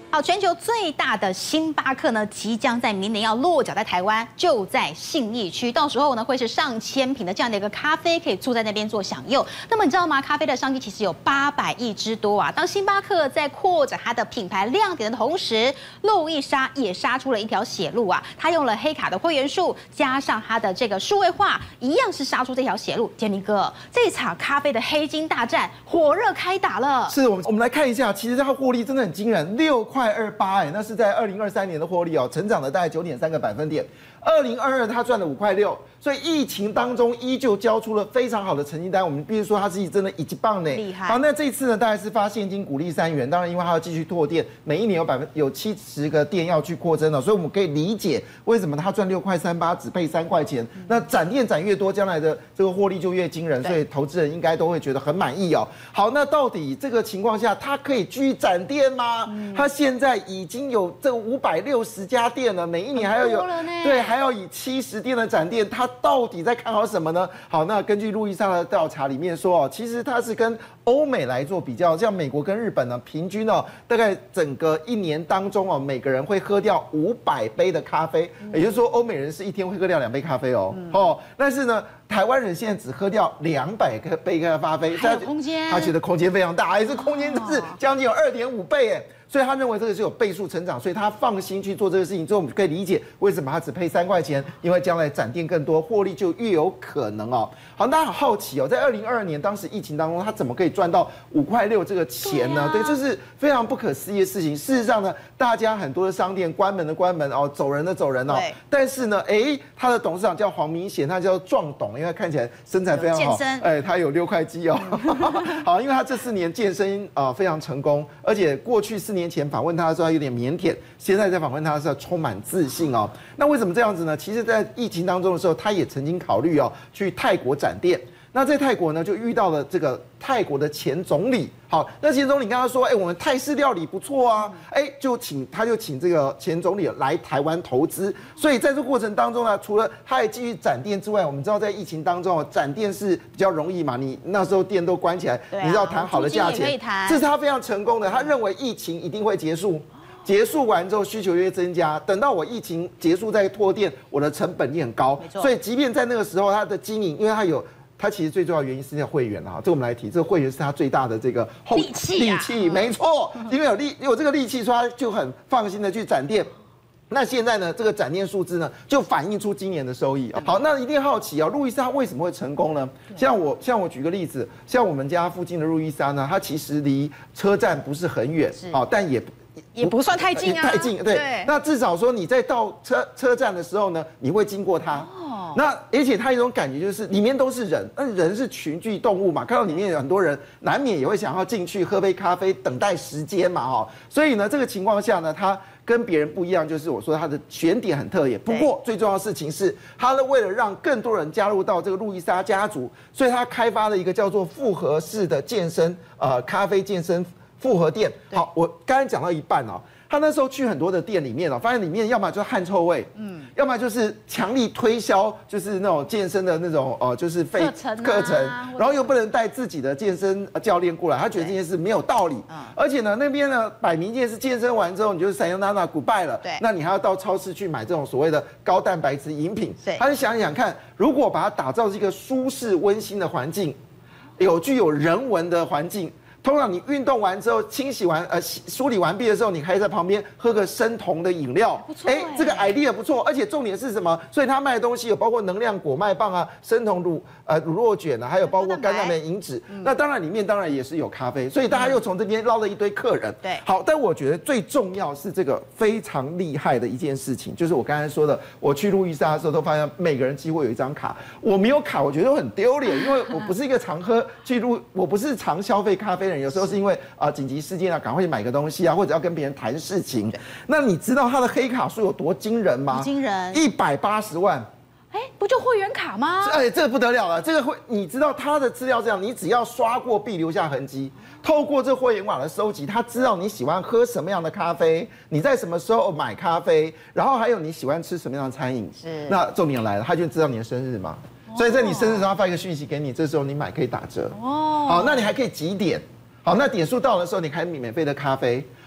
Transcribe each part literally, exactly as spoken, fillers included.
好，全球最大的星巴克呢，即将在明年要落脚在台湾，就在信义区。到时候呢，会是上千瓶的这样的一个咖啡，可以坐在那边做享用。那么你知道吗？咖啡的商机其实有八百亿之多啊。当星巴克在扩展它的品牌亮点的同时，路易莎也杀出了一条血路啊。它用了黑卡的会员数，加上它的这个数位化，一样是杀出这条血路。杰明哥，这场咖啡的黑金大战火热开打了。 是我们我们来看一下，其实它获利真的很惊人，六块二八哎，那是在二零二三年的获利哦，成长了大概九点三个百分点。二零二二它赚了五块六，所以疫情当中依旧交出了非常好的成绩单。我们必须说它是真的一级棒呢， 厉害。 好，那这一次呢，大概是发现金股利三元，当然因为它要继续拓店，每一年有百分有七十个店要去扩增了，所以我们可以理解为什么它赚六块三八只配三块钱。嗯、那展店展越多，将来的这个获利就越惊人，所以投资人应该都会觉得很满意哦。好，那到底这个情况下，它可以继续展店吗？嗯、它现在已经有这五百六十家店了，每一年还要有对，还要以七十店的展店，它到底在看好什么呢？好，那根据路易莎的调查里面说哦，其实它是跟欧美来做比较，像美国跟日本呢，平均哦，大概整个一年当中哦，每个人会喝掉五百杯的咖啡，也就是说，欧美人是一天会喝掉两杯咖啡哦。嗯、哦，但是呢，台湾人现在只喝掉两百个杯咖啡， 还有空间， 他觉得空间非常大，哎，这空间是将近有二点五倍哎。所以他认为这个是有倍数成长，所以他放心去做这个事情。之后我们可以理解为什么他只配三块钱，因为将来展店更多，获利就越有可能哦。好，大家好好奇哦，在二零二二年当时疫情当中，他怎么可以赚到五块六这个钱呢？对，啊、对，这是非常不可思议的事情。事实上呢，大家很多的商店关门的关门哦，走人的走人哦。但是呢，哎，他的董事长叫黄明贤，他叫壮董，因为看起来身材非常好，哎，他有六块肌哦。好，因为他这四年健身啊、呃、非常成功，而且过去四年。年前访问他的时候他有点腼腆，现在在访问他的时候充满自信哦。那为什么这样子呢？其实，在疫情当中的时候，他也曾经考虑哦去泰国展店。那在泰国呢，就遇到了这个泰国的前总理。好，那前总理跟他说：“哎、欸，我们泰式料理不错啊，哎、欸，就请他就请这个前总理来台湾投资。所以在这过程当中呢，除了他也继续展店之外，我们知道在疫情当中，展店是比较容易嘛，你那时候店都关起来，啊、你知道谈好的价钱，这是他非常成功的。他认为疫情一定会结束。”结束完之后，需求越增加。等到我疫情结束再拓店，我的成本也很高。所以，即便在那个时候，他的经营，因为他有，他其实最重要的原因是那会员啊。这我们来提，这个会员是他最大的这个利器、啊。 利器，没错，因为有利有这个利器，所以他就很放心的去展店。那现在呢，这个展店数字呢，就反映出今年的收益。好，那一定好奇啊，路易莎为什么会成功呢？像我，像我举个例子，像我们家附近的路易莎呢，它其实离车站不是很远，好，但也。 也不算太近啊， 太近，对。对那至少说你在到车车站的时候呢，你会经过它。哦。那而且它有一种感觉就是里面都是人，那人是群居动物嘛，看到里面有很多人，难免也会想要进去喝杯咖啡，等待时间嘛，哈。所以呢，这个情况下呢，它跟别人不一样，就是我说它的选点很特别。不过最重要的事情是，它呢为了让更多人加入到这个路易莎家族，所以它开发了一个叫做复合式的健身，呃，咖啡健身。复合店，好，我刚才讲到一半哦，他那时候去很多的店里面哦，发现里面要么就是汗臭味，嗯，要么就是强力推销，就是那种健身的那种呃，就是费课程、啊、 课程，然后又不能带自己的健身教练过来，他觉得这件事没有道理，嗯，而且呢，那边呢摆明件是健身完之后你就是散悠娜娜 goodbye 了，对，那你还要到超市去买这种所谓的高蛋白质饮品，对，他就想想看，如果把它打造是一个舒适温馨的环境，有具有人文的环境。通常你运动完之后，清洗完呃梳理完毕的时候，你可以在旁边喝个生酮的饮料。不错，哎，这个 idea 不错，而且重点是什么？所以他卖的东西有包括能量果麦棒啊、生酮乳呃乳酪卷啊，还有包括肝蛋白饮脂。嗯、那当然里面当然也是有咖啡，所以大家又从这边捞了一堆客人。对，好，但我觉得最重要是这个非常厉害的一件事情，就是我刚才说的，我去路易莎的时候都发现每个人几乎有一张卡，我没有卡，我觉得很丢脸，因为我不是一个常喝去路，我不是常消费咖啡的人。有时候是因为啊紧急事件啊，赶快去买个东西啊，或者要跟别人谈事情。那你知道他的黑卡数有多惊人吗？ 惊人， 一百八十万。 哎，不就会员卡吗？ 哎，这个不得了了，这个会，你知道他的资料这样，你只要刷过必留下痕迹。透过这会员网的收集，他知道你喜欢喝什么样的咖啡，你在什么时候买咖啡，然后还有你喜欢吃什么样的餐饮。是。那重点来了，他就知道你的生日嘛。所以在你生日时候，他发一个讯息给你，这时候你买可以打折。哦。好，那你还可以集点。好，那点数到的时候，你还免费的咖啡。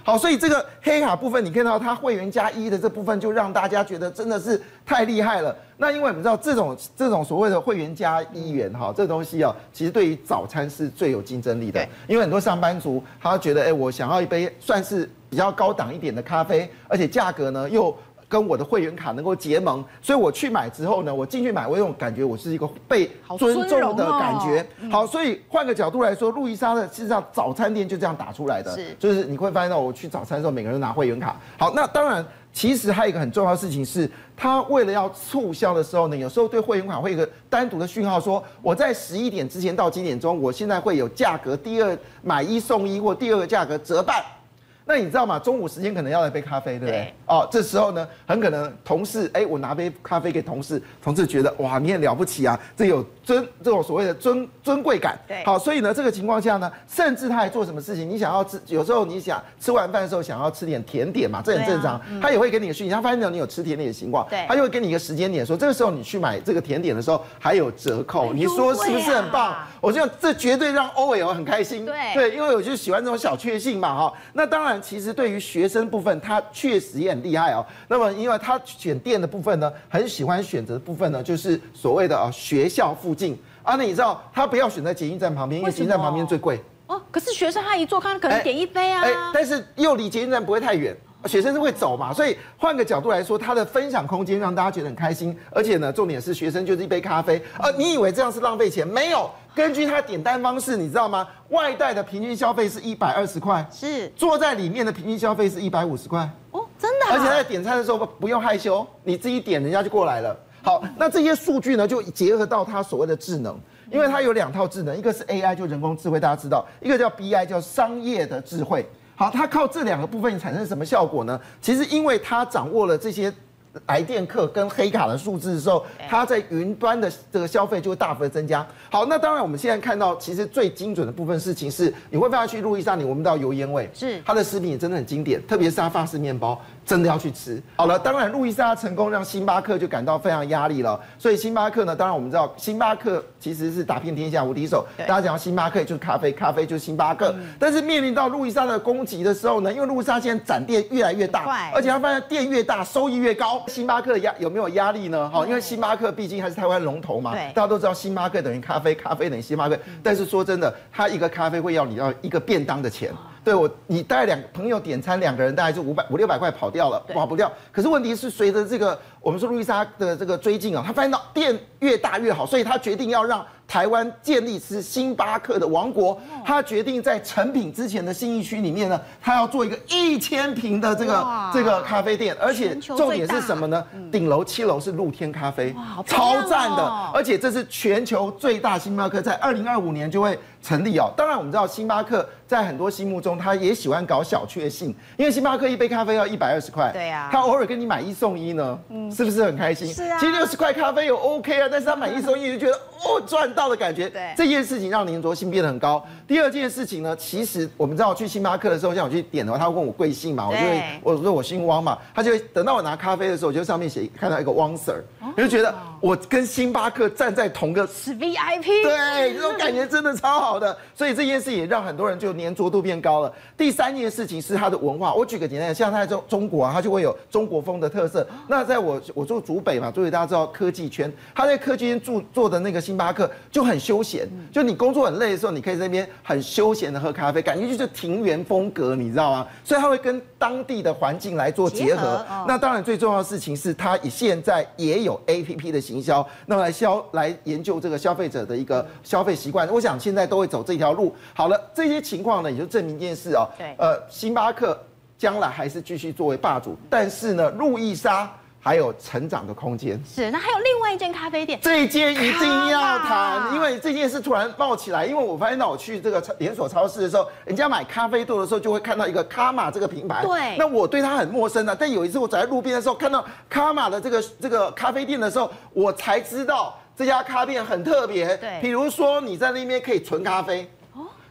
好，所以这个黑卡部分，你看到它会员加一的这部分，就让大家觉得真的是太厉害了。那因为我们知道这种这种所谓的会员加一元哈，这东西啊，其实对于早餐是最有竞争力的。因为很多上班族他觉得，哎，我想要一杯算是比较高档一点的咖啡，而且价格呢又跟我的会员卡能够结盟，所以我去买之后呢，我进去买，我有种感觉我是一个被尊重的感觉。好，所以换个角度来说，路易莎的事实上早餐店就这样打出来的，是就是你会发现到我去早餐的时候，每个人都拿会员卡。好，那当然。其实还有一个很重要的事情是，他为了要促销的时候呢，有时候对会员卡会有一个单独的讯号，说我在十一点之前到几点钟，我现在会有价格第二买一送一或第二个价格折半。那你知道吗？中午时间可能要来杯咖啡，对不对？对哦，这时候呢，很可能同事，哎，我拿杯咖啡给同事，同事觉得哇，你很了不起啊，这有尊这种所谓的尊尊贵感。对，好，所以呢，这个情况下呢，甚至他还做什么事情？你想要吃，有时候你想吃完饭的时候想要吃点甜点嘛，这很正常。啊嗯、他也会给你个讯息，他发现到你有吃甜点的情况，对，他就会给你一个时间点，说这个时候你去买这个甜点的时候还有折扣，你说是不是很棒？我觉得这绝对让 O L 很开心。对，对，因为我就喜欢这种小确幸嘛，哈。那当然。其实对于学生部分，他确实也很厉害哦。那么，因为他选店的部分呢，很喜欢选择的部分呢，就是所谓的啊学校附近啊。那你知道，他不要选在捷运站旁边，因为捷运站旁边最贵。 哦，可是学生他一坐，他可能点一杯啊。哎， 但是又离捷运站不会太远。学生是会走嘛，所以换个角度来说，他的分享空间让大家觉得很开心，而且呢，重点是学生就是一杯咖啡，呃，你以为这样是浪费钱？没有，根据他点单方式，你知道吗？外带的平均消费是一百二十块，是坐在里面的平均消费是一百五十块， 哦，真的、啊， 而且在点餐的时候不用害羞，你自己点，人家就过来了。好，那这些数据呢，就结合到他所谓的智能。因为它有两套智能，一个是 A I， 就人工智慧，大家知道；一个叫 B I， 叫商业的智慧。好，它靠这两个部分产生什么效果呢？其实，因为它掌握了这些来电客跟黑卡的数字的时候，它在云端的这个消费就会大幅的增加。好，那当然我们现在看到，其实最精准的部分事情是，你会发现去路易莎，你闻不到油烟味，是它的食品也真的很经典，特别是它法式面包。真的要去吃好了，当然路易莎成功让星巴克就感到非常压力了，所以星巴克呢，当然我们知道星巴克其实是打遍天下无敌手，大家讲到星巴克就是咖啡，咖啡就是星巴克，嗯、但是面临到路易莎的攻击的时候呢，因为路易莎现在展店越来越大，而且他发现店越大收益越高，星巴克压有没有压力呢？好，因为星巴克毕竟还是台湾龙头嘛，大家都知道星巴克等于咖啡，咖啡等于星巴克，但是说真的，他一个咖啡会要你要一个便当的钱。对我，你大概两朋友点餐，两个人大概就五百五六百块跑掉了，跑不掉。可是问题是，随着这个我们说路易莎的这个追进啊，他发现到店越大越好，所以他决定要让台湾建立是星巴克的王国。他决定在成品之前的信义区里面呢，他要做一个一千平的这个这个咖啡店，而且重点是什么呢？顶楼七楼是露天咖啡，超赞的，而且这是全球最大星巴克，在二零二五年就会成立哦。当然我们知道星巴克在很多心目中，他也喜欢搞小确幸，因为星巴克一杯咖啡要一百二十块，对啊，他偶尔跟你买一送一呢，嗯，是不是很开心？是啊，其实六十块咖啡有 OK 啊，但是他买一送一就觉得哦赚到的感觉，对，这件事情让粘着性变得很高。第二件事情呢，其实我们知道去星巴克的时候，像我去点的话，他会问我贵姓嘛，我就会我说我姓汪嘛，他就会等到我拿咖啡的时候，我就上面写看到一个汪 Sir， 我就觉得我跟星巴克站在同个是 V I P， 对，这种感觉真的超好的，所以这件事也让很多人就粘着度变高了。第三件事情是它的文化，我举个简单的，像它在中中国啊，它就会有中国风的特色。那在我我住竹北嘛，竹北大家知道科技圈，他在科技圈住做的那个星巴克就很休闲，就你工作很累的时候，你可以在那边很休闲的喝咖啡，感觉就是庭园风格，你知道吗？所以它会跟当地的环境来做结合。结合哦、那当然最重要的事情是，它现在也有 A P P 的行销，那么来消来研究这个消费者的一个消费习惯。我想现在都会走这条路。好了，这些情况呢，也就证明一件事哦。对。呃，星巴克将来还是继续作为霸主，但是呢，路易莎还有成长的空间。 是，那还有另外一间咖啡店， 这一间一定要谈，因为这件事突然冒起来。因为我发现到我去这个连锁超市的时候，人家买咖啡豆的时候就会看到一个卡玛这个品牌。对。那我对它很陌生的、啊，但有一次我走在路边的时候，看到卡玛的这个这个咖啡店的时候，我才知道这家咖啡店很特别。对。比如说你在那边可以存咖啡。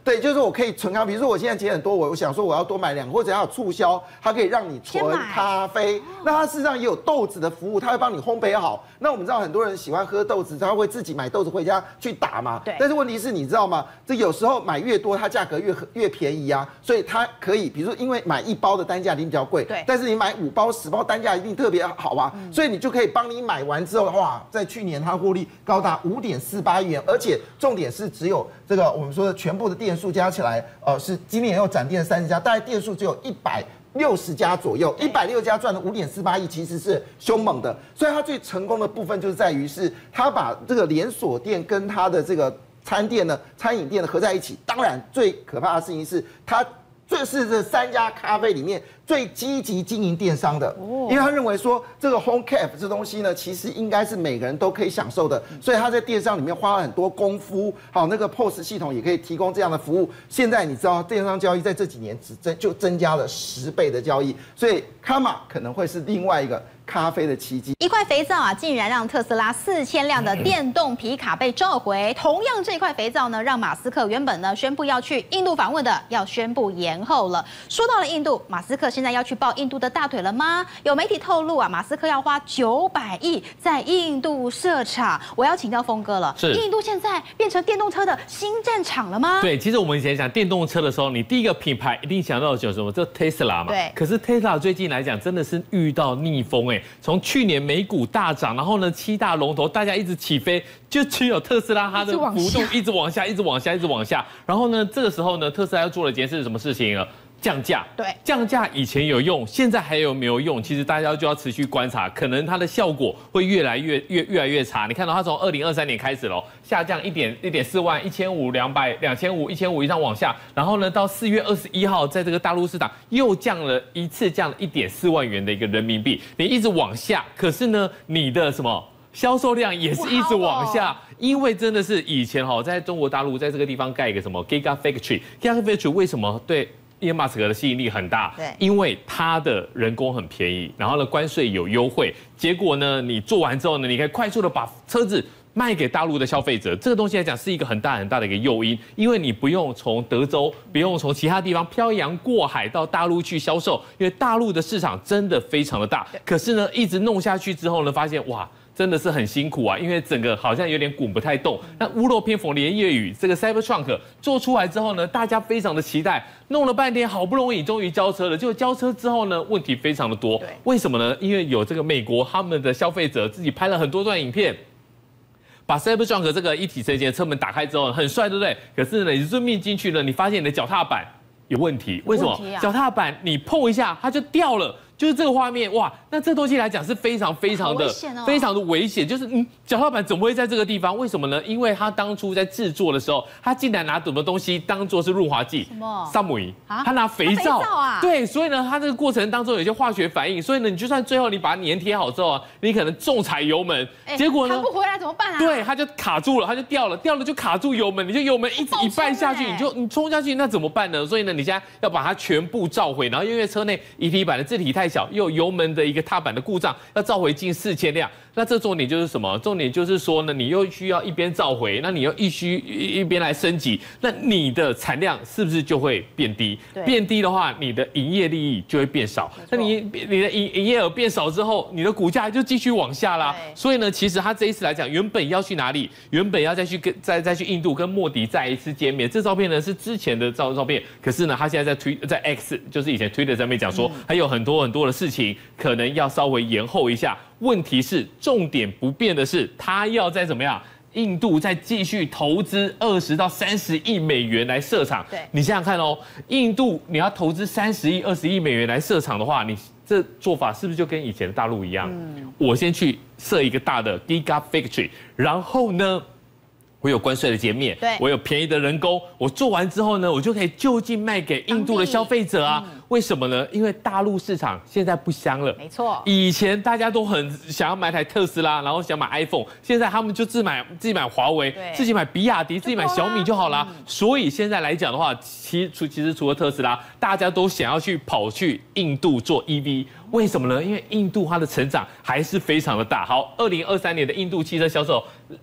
对，就是我可以存咖，比如说我现在钱很多，我我想说我要多买两个，或者要有促销，它可以让你存咖啡。那它事实上也有豆子的服务，它会帮你烘焙好。那我们知道很多人喜欢喝豆子，他会自己买豆子回家去打嘛。 对。 但是问题是，你知道吗？这有时候买越多，它价格越越便宜啊。所以它可以，比如说因为买一包的单价一定比较贵， 对。 但是你买五包、十包单价一定特别好吧？嗯、所以你就可以帮你买完之后，哇，在去年它获利高达五点四八亿元，而且重点是只有这个我们说的全部的店数加起来。呃，是今年又展店三十家，大概店数只有一百六十家左右，一百六家赚了五点四八亿，其实是凶猛的。所以它最成功的部分就是在于是，它把这个连锁店跟它的这个餐店呢、餐饮店呢合在一起。当然，最可怕的事情是它。这是这三家咖啡里面最积极经营电商的，因为他认为说这个 home cafe 这东西呢，其实应该是每个人都可以享受的，所以他在电商里面花了很多功夫。好，那个 P O S 系统也可以提供这样的服务。现在你知道电商交易在这几年只增就增加了十倍的交易，所以 Kama 可能会是另外一个咖啡的奇迹。 一块肥皂啊，竟然让特斯拉四千辆的电动皮卡被召回。同样，这块肥皂呢，让马斯克原本呢宣布要去印度访问的，要宣布延后了。说到了印度，马斯克现在要去抱印度的大腿了吗？有媒体透露啊，马斯克要花九百亿在印度设厂。我要请教峰哥了， 是印度现在变成电动车的新战场了吗？ 对，其实我们以前讲电动车的时候，你第一个品牌一定想到有什么？就 Tesla 嘛。 对。 可是 Tesla 最近来讲，真的是遇到逆风哎。从去年美股大涨，然后呢，七大龙头大家一直起飞，就只有特斯拉它的幅度一直往下，一直往下，一直往下。然后呢，这个时候呢，特斯拉又做了一件事，什么事情呢？降价。 对， 降价以前有用，现在还有没有用？其实大家就要持续观察，可能它的效果会越来越越越来越差。你看到它从二零二三年开始喽，下降一点一点四万，一千五两百两千五一千五以上往下，然后呢，到四月二十一号，在这个大陆市场又降了一次，降了一点四万元的一个人民币。你一直往下，可是呢，你的什么？销售量也是一直往下，因为真的是以前哈，在中国大陆在这个地方盖一个什么 Gigafactory，Gigafactory 为什么对伊隆马斯克的吸引力很大？ 对， 因为他的人工很便宜，然后呢关税有优惠，结果呢你做完之后呢，你可以快速的把车子卖给大陆的消费者，这个东西来讲是一个很大很大的一个诱因，因为你不用从德州，不用从其他地方漂洋过海到大陆去销售，因为大陆的市场真的非常的大。可是呢，一直弄下去之后呢，发现哇。真的是很辛苦啊，因为整个好像有点滚不太动。那屋漏偏逢连夜雨，这个 Cybertruck 做出来之后呢，大家非常的期待，弄了半天，好不容易终于交车了。结果交车之后呢，问题非常的多。为什么呢？因为有这个美国他们的消费者自己拍了很多段影片。把 Cybertruck 这个一体成型的车门打开之后，很帅，对不对？可是呢，你顺便进去呢，你发现你的脚踏板有问题。为什么？脚踏板你碰一下它就掉了。就是这个画面哇，那这东西来讲是非常非常的、 哦、 非常的危险。就是嗯，脚踏板怎么会在这个地方？为什么呢？因为他当初在制作的时候，他竟然拿什么东西当做是润滑剂？ 什么？ 萨姆伊啊？他拿肥皂啊？ 对，所以呢，他这个过程当中有些化学反应，所以呢，你就算最后你把它粘贴好之后啊，你可能重踩油门，欸、结果呢， 弹不回来怎么办啊？ 对，它就卡住了，它就掉了，掉了就卡住油门，你就油门一直一绊下去，你就你冲下去，那怎么办呢？所以呢，你现在要把它全部召回，然后因为车内乙体板的字体太小，又有油门的一个踏板的故障，要召回近四千辆。那这重点就是什么？重点就是说呢，你又需要一边召回，那你又必须一边来升级，那你的产量是不是就会变低？变低的话，你的营业利益就会变少。那你你的营营业额变少之后，你的股价就继续往下啦。所以呢，其实他这一次来讲，原本要去哪里？原本要再去跟再再去印度跟莫迪再一次见面。这照片呢是之前的照照片，可是呢，他现在在推在 X， 就是以前 Twitter 上面讲说，还有很多很多的事情可能要稍微延后一下。问题是重点不变的是，他要再怎么样？印度再继续投资二十到三十亿美元来设厂。对，你想想看哦，印度你要投资三十亿、二十亿美元来设厂的话，你这做法是不是就跟以前的大陆一样？嗯，我先去设一个大的 Gigafactory， 然后呢？我有关税的减免，我有便宜的人工，我做完之后呢，我就可以就近卖给印度的消费者啊。嗯、为什么呢？因为大陆市场现在不香了。 没错， 以前大家都很想要买台特斯拉，然后想买 iPhone， 现在他们就自买自己买华为，自己买比亚迪，自己买小米就好啦。嗯、所以现在来讲的话，其除其实除了特斯拉，大家都想要去跑去印度做 E V。为什么呢？因为印度它的成长还是非常的大。好，二零二三年的印度汽车销售，哎。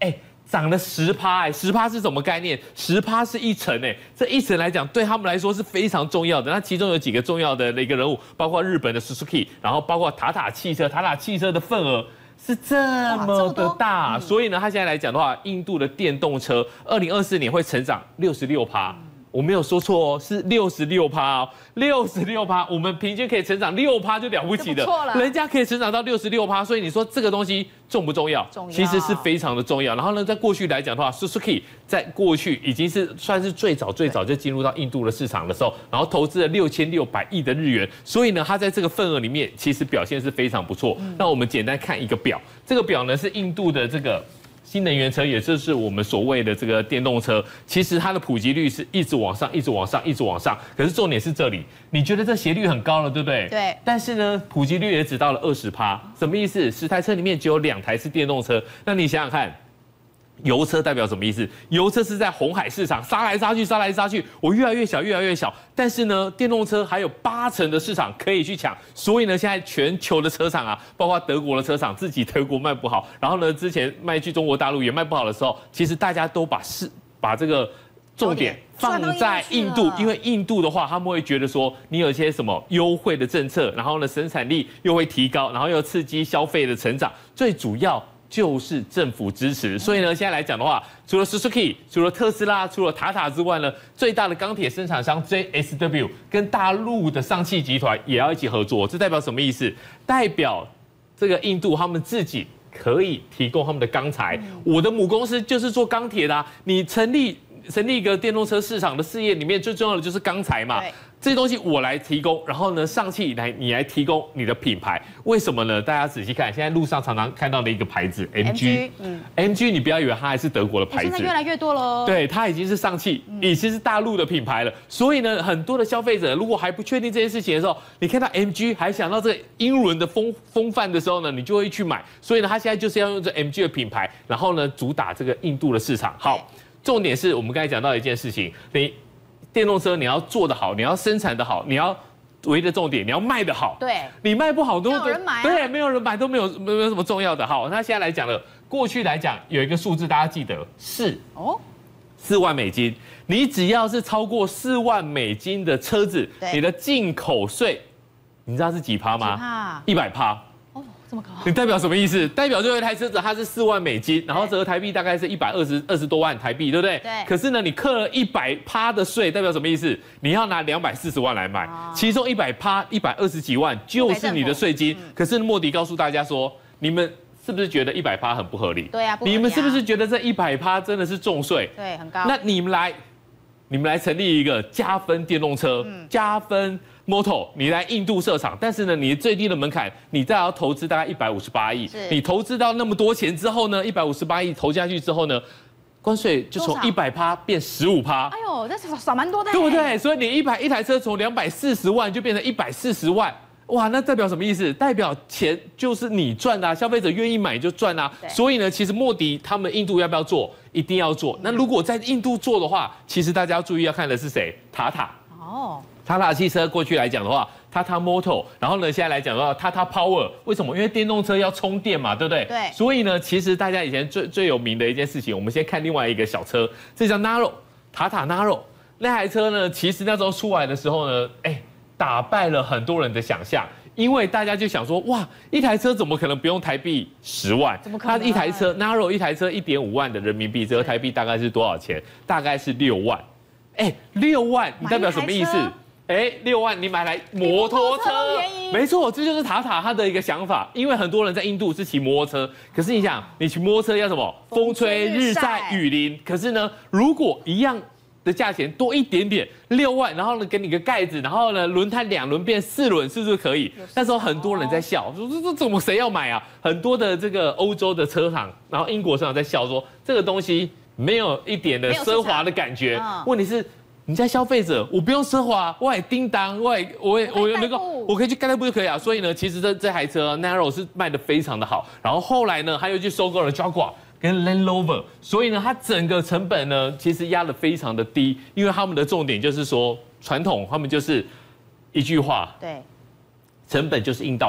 涨了十趴，哎，十趴是什么概念？十趴是一成，哎，这一成来讲，对他们来说是非常重要的。那其中有几个重要的一个人物，包括日本的 Suzuki， 然后包括塔塔汽车，塔塔汽车的份额是这么的大，嗯、所以呢，它现在来讲的话，印度的电动车，二零二四年会成长六十六趴。我没有说错哦，是六十六趴哦，六十六趴，我们平均可以成长六趴就了不起的， 错了， 人家可以成长到六十六趴，所以你说这个东西重不重要？ 重要， 其实是非常的重要。然后呢，在过去来讲的话 ，Suzuki 在过去已经是算是最早最早就进入到印度的市场的时候，然后投资了六千六百亿的日元，所以呢，它在这个份额里面其实表现是非常不错。嗯、那我们简单看一个表，这个表呢是印度的这个。新能源车，也就是我们所谓的这个电动车，其实它的普及率是一直往上，一直往上，一直往上。可是重点是这里，你觉得这斜率很高了，对不对？ 对。 但是呢，普及率也只到了二十趴，什么意思？十台车里面只有两台是电动车，那你想想看。油车代表什么意思？油车是在红海市场杀来杀去，杀来杀去，我越来越小，越来越小。但是呢，电动车还有八成的市场可以去抢，所以呢，现在全球的车厂啊，包括德国的车厂，自己德国卖不好，然后呢，之前卖去中国大陆也卖不好的时候，其实大家都把市把这个重点放在印度，因为印度的话，他们会觉得说，你有一些什么优惠的政策，然后呢，生产力又会提高，然后又刺激消费的成长，最主要。就是政府支持，所以呢，现在来讲的话，除了 Suzuki， 除了特斯拉，除了塔塔之外呢，最大的钢铁生产商 J S W 跟大陆的上汽集团也要一起合作。这代表什么意思？代表这个印度他们自己可以提供他们的钢材。我的母公司就是做钢铁的、啊，你成立成立一个电动车市场的事业里面最重要的就是钢材嘛。这些东西我来提供，然后呢，上汽来你来提供你的品牌，为什么呢？大家仔细看，现在路上常常看到的一个牌子 M G， 嗯 ，M G 你不要以为它还是德国的牌子， 现在越来越多了。 对，它已经是上汽，已经是大陆的品牌了。所以呢，很多的消费者如果还不确定这件事情的时候，你看到 M G 还想到这个英伦的风风范的时候呢，你就会去买。所以呢，它现在就是要用这 M G 的品牌，然后呢，主打这个印度的市场。好，重点是我们刚才讲到一件事情，你。电动车你要做得好，你要生产得好，你要唯一的重点，你要卖得好。 对， 你卖不好都没有人买、啊。 对，没有人买都没有没有什么重要的。好，那现在来讲了，过去来讲有一个数字大家记得是哦，四万美金。你只要是超过四万美金的车子，你的进口税，你知道是几趴吗？一百趴。 这么高， 你代表什么意思？代表这一台车子它是四万美金，然后折合台币大概是一百二十二十多万台币，对不对？ 对。 可是呢，你课了一百趴的税，代表什么意思？你要拿两百四十万来买，哦、其中一百趴一百二十几万就是你的税金。嗯、可是莫迪告诉大家说，你们是不是觉得一百趴很不合理？ 对啊，不合理啊你们是不是觉得这一百趴真的是重税？ 对，很高。 那你们来，你们来成立一个加分电动车，嗯、加分。Moto， 你来印度设厂，但是呢，你最低的门槛，你再要投资大概一百五十八亿。你投资到那么多钱之后呢，一百五十八亿投下去之后呢，关税就从一百趴变十五趴。 哎呦，这少少蛮多的， 对不对？所以你一台一台车从两百四十万就变成一百四十万，哇，那代表什么意思？代表钱就是你赚的、啊，消费者愿意买就赚啊。所以呢，其实莫迪他们印度要不要做？一定要做。那如果在印度做的话，其实大家要注意要看的是谁？塔塔。哦。塔塔汽车过去来讲的话，塔塔 Motor， 然后呢，现在来讲的话，塔塔 Power， 为什么？因为电动车要充电嘛，对不对？ 对。 所以呢，其实大家以前最最有名的一件事情，我们先看另外一个小车，这叫 Naro， 塔塔 Naro 那台车呢，其实那时候出来的时候呢，哎，打败了很多人的想象。因为大家就想说，哇，一台车怎么可能不用台币十万？ 怎么可能？ 它一台车 Naro 一台车一点五万的人民币，折合台币大概是多少钱？大概是六万。哎，六万，你代表什么意思？哎，六万你买来摩托车，没错，这就是塔塔他的一个想法。因为很多人在印度是骑摩托车，可是你想，你骑摩托车要什么？风吹日晒雨淋。可是呢，如果一样的价钱多一点点，六万，然后呢给你个盖子，然后呢轮胎两轮变四轮，是不是可以？那时候很多人在笑，说这这怎么谁要买啊？很多的这个欧洲的车厂，然后英国车厂在笑说，这个东西没有一点的奢华的感觉。问题是。你家消费者，我不用奢华，我也叮当，我也我也我能够，我可以去盖代步就可以啊。所以呢，其实这这台车 Naro 是卖得非常的好。然后后来呢，他又去收购了 Jaguar 跟 Land Rover， 所以呢，它整个成本呢，其实压得非常的低，因为他们的重点就是说，传统他们就是一句话， 对， 成本就是硬道理。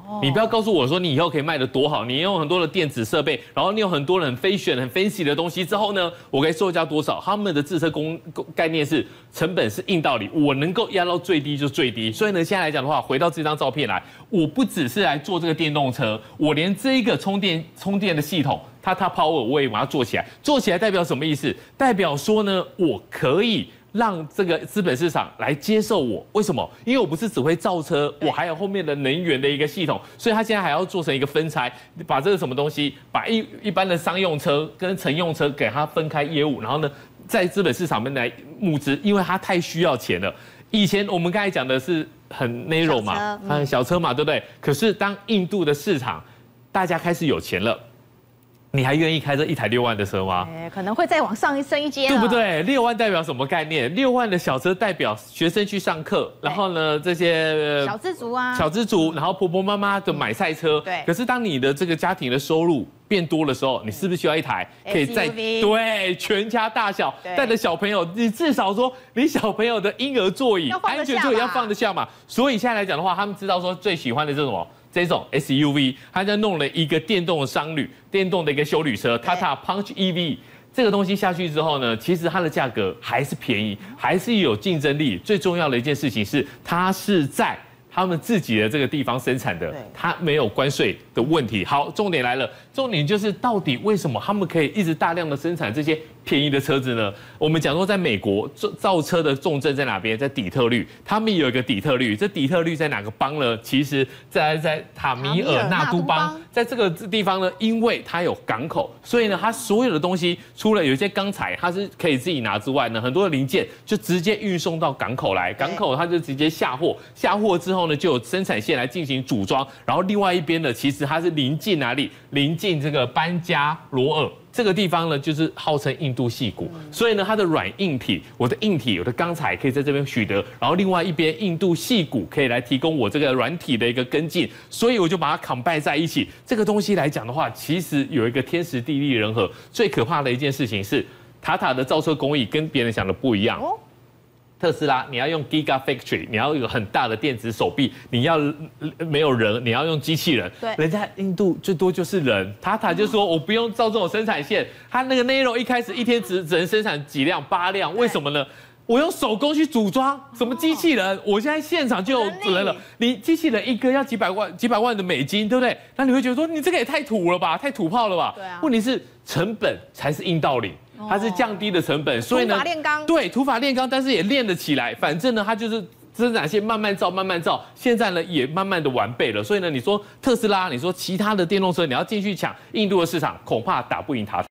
你不要告诉我说你以后可以卖得多好，你用很多的电子设备，然后你有很多人非选很 fancy 的东西之后呢，我可以售价多少？他们的自测工概念是成本是硬道理，我能够压到最低就最低。所以呢，现在来讲的话，回到这张照片来，我不只是来做这个电动车，我连这一个充电充电的系统，它它 power 我也把它做起来。做起来代表什么意思？代表说呢，我可以让这个资本市场来接受我，为什么？因为我不是只会造车，我还有后面的能源的一个系统，所以他现在还要做成一个分拆，把这个什么东西，把一一般的商用车跟乘用车给它分开业务，然后呢，在资本市场面来募资，因为它太需要钱了。以前我们刚才讲的是很 narrow 嘛，很小车嘛，对不对？可是当印度的市场大家开始有钱了。你还愿意开这一台六万的车吗？ 哎，可能会再往上一升一阶， 对不对？六万代表什么概念？六万的小车代表学生去上课，然后呢，这些小资族啊， 小资族，然后婆婆妈妈的买菜车。 对。 可是当你的这个家庭的收入变多的时候，你是不是需要一台可以在对全家大小带着小朋友？你至少说你小朋友的婴儿座椅、安全座椅要放得下嘛？所以现在来讲的话，他们知道说最喜欢的这种。这种 S U V， 他在弄了一个电动的商旅，电动的一个休旅车 ，Tata Punch E V， 这个东西下去之后呢，其实它的价格还是便宜，还是有竞争力。最重要的一件事情是，它是在他们自己的这个地方生产的，它没有关税的问题。好，重点来了，重点就是到底为什么他们可以一直大量的生产这些便宜的车子呢？我们讲说，在美国造造车的重镇在哪边？在底特律，他们有一个底特律。这底特律在哪个邦呢？其实在在塔米尔纳都邦，在这个地方呢，因为它有港口，所以呢，它所有的东西，除了有一些钢材它是可以自己拿之外呢，很多的零件就直接运送到港口来，港口它就直接下货，下货之后呢，就有生产线来进行组装，然后另外一边呢，其实它是临近哪里？临近这个班加罗尔。这个地方呢，就是号称印度矽谷，所以呢，它的软硬体，我的硬体，我的钢材可以在这边取得，然后另外一边印度矽谷可以来提供我这个软体的一个跟进，所以我就把它 combine 在一起。这个东西来讲的话，其实有一个天时地利人和。最可怕的一件事情是，塔塔的造车工艺跟别人想的不一样。特斯拉，你要用 Gigafactory， 你要有很大的电子手臂，你要没有人，你要用机器人。对，人家印度最多就是人。塔塔就说我不用造这种生产线，他那个 Nero 一开始一天只只能生产几辆，八辆，为什么呢？我用手工去组装，什么机器人？我现在现场就有人了。你机器人一个要几百万、几百万的美金，对不对？那你会觉得说，你这个也太土了吧，太土炮了吧？对啊。问题是成本才是硬道理。它是降低的成本，所以呢，土法炼钢，对，土法炼钢，但是也炼得起来。反正呢，它就是生产线慢慢造，慢慢造。现在呢，也慢慢的完备了。所以呢，你说特斯拉，你说其他的电动车，你要进去抢印度的市场，恐怕打不赢它。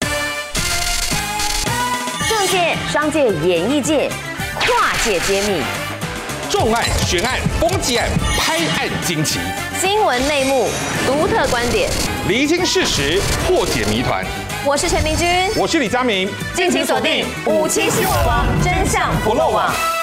政界、商界、演艺界，跨界揭秘， 重案、悬案、攻击案、拍案惊奇， 新闻内幕、独特观点， 厘清事实，破解谜团。 我是陈明君， 我是李佳明， 敬请锁定五七新闻网，真相不漏网。